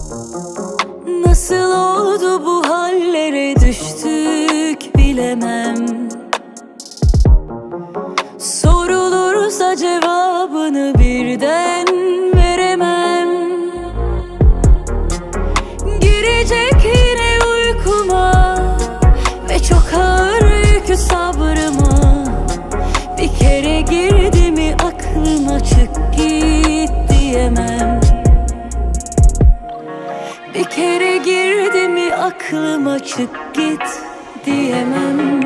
Nasıl oldu bu hallere düştük bilemem. Sorulursa cevabını birden veremem. Girecek yine uykuma ve çok ağır yükü sabrıma. Bir kere girdi mi aklıma çık git diyemem. Bir kere girdi mi aklıma çık git diyemem.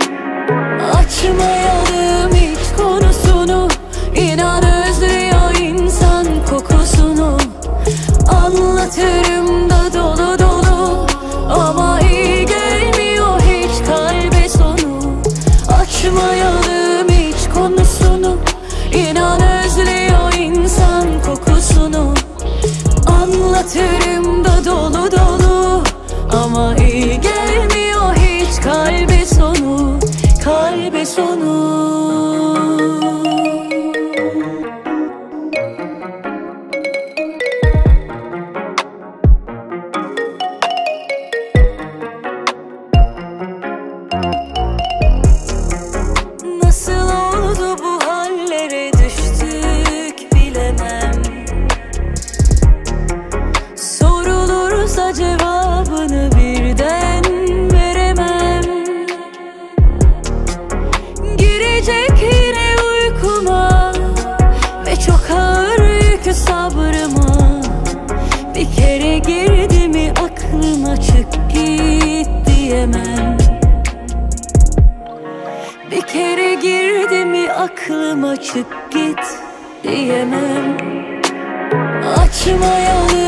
Açmayalım hiç konusunu, İnan özlüyor insan kokusunu. Anlatırım da dolu dolu, ama iyi gelmiyor hiç kalbe sonu. Açmayalım hiç konusunu, İnan özlüyor insan kokusunu. Anlatırım da dolu dolu, ama iyi gelmiyor hiç kalbe sonu. Kalbe sonu. Nasıl oldu bu hallere düştük bilemem. Sorulursa cevabını birden veremem. Girecek yine uykuma ve çok ağır yükü sabrıma. Bir kere girdi mi aklıma çık git diyemem. Bir kere girdi mi aklıma çık git diyemem. Açmayalım